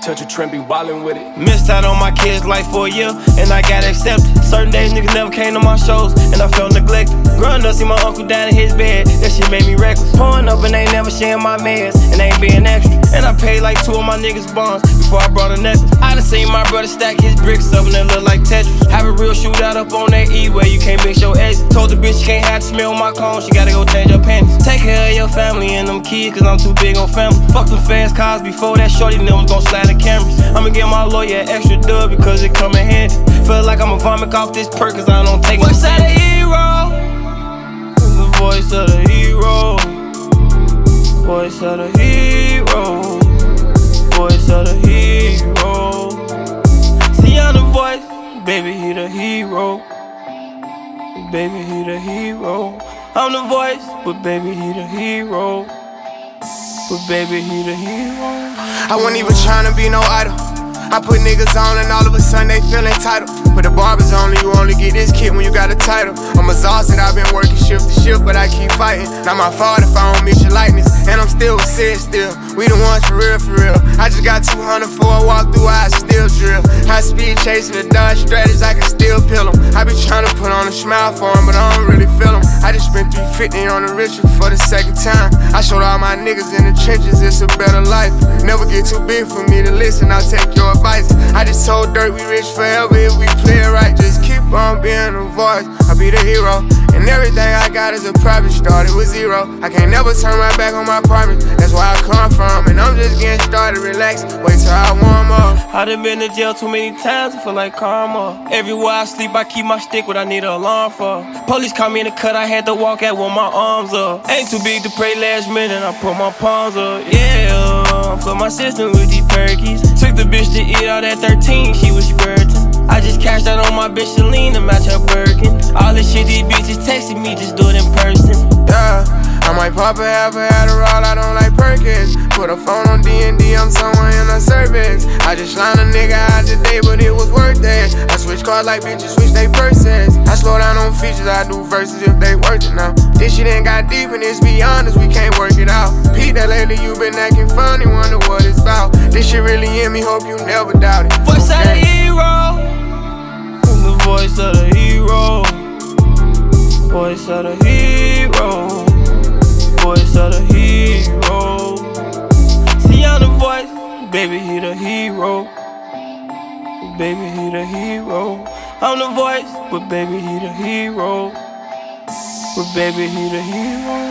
touch a trend, be wildin' with it. Missed out on my kids' life for a year, and I got accepted. Certain days niggas never came to my shows, and I felt neglected. Growing up, see my uncle down in his bed, that shit made me reckless. Pouring up and they never sharing my meds, and they ain't being extra. And I paid like 2 of my niggas' bonds before I brought a necklace. I done seen my brother stack his bricks up and they look like Tetris. Have a real shootout up on that E where you can't mix your exit. Told the bitch she can't have to smell my clothes, she gotta go change her panties. Take care of your family and them kids, cause I'm too big on family. Fuck the fast cars before that shorty them was gon' slide the cameras. I'ma get my lawyer an extra dub because it come in handy. Feel like I'ma vomit off this perk cause I don't take voice of the hero. The voice of the hero. Voice of the hero. Voice of the hero. See, I'm the voice, baby, he the hero. Baby, he the hero. I'm the voice, but baby, he the hero. But baby, he the hero. I wasn't even tryna be no idol. I put niggas on and all of a sudden they feel entitled. Put the barbers on and you only get this kid when you got a title. I'm exhausted, I've been working shift to shift, but I keep fighting. Not my fault if I don't miss your likeness, and I'm still with Sid still. We the ones for real, for real. I just got 200 for a walk through, I still drill. High speed chasing the Dodge Stratus, I can still peel them. I be tryna put on a smile for them, but I don't really feel them. I just spent 350 on the ritual for the second time. I showed all my niggas in the trenches, it's a better life. Never get too big for me to listen, I'll take your advice. I just told Dirt we rich forever if we play it right. Just keep on being a voice, I'll be the hero. And everything I got is a private, started with zero. I can't never turn my back on my promise, that's where I come from. And I'm just getting started, relax, wait till I warm up. I done been to jail too many times, I feel like karma. Everywhere I sleep, I keep my stick, what I need an alarm for. Police caught me in the cut, I had to walk out with my arms up. Ain't too big to pray last minute, I put my palms up. Yeah, I'm for my system with these perkies. Took the bitch to eat out at 13, she was squirting. I just cashed out on my bitch Celine to match her Birkin. All this shit these bitches texting me, just do it in person. Yeah, I might pop a half a Adderall, I don't like Perkins. Put a phone on D&D, I'm somewhere in a cervix. I just lined a nigga out today, but it was worth it. I switch cars like bitches switch they purses. I slow down on features, I do verses if they worth it now. This shit ain't got deep and it's beyond us, we can't work it out. Pete, that lately you been acting funny, wonder what it's about. This shit really in me, hope you never doubt it. Voice of the hero. The voice of the hero. Voice of the hero. Voice of the hero. See, I'm the voice, baby, he the hero. Baby, he the hero. I'm the voice, but baby, he the hero. But baby, he the hero.